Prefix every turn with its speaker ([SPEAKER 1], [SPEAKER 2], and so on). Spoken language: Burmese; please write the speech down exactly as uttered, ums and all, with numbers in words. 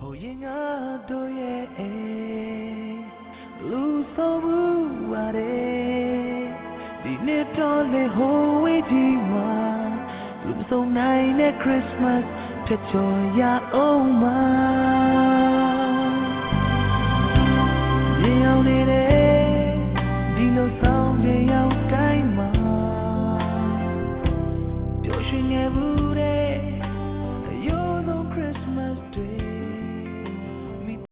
[SPEAKER 1] ရင်ငါတို့ရဲ့လူဆောင်မှုပါတယ်ဒီနေ့တော့လေဟိုဝေးကြီးမှာလူမဆုံးနိုင်တဲ့ Christmas ဖြစ်ချော်ရအောင်မှာ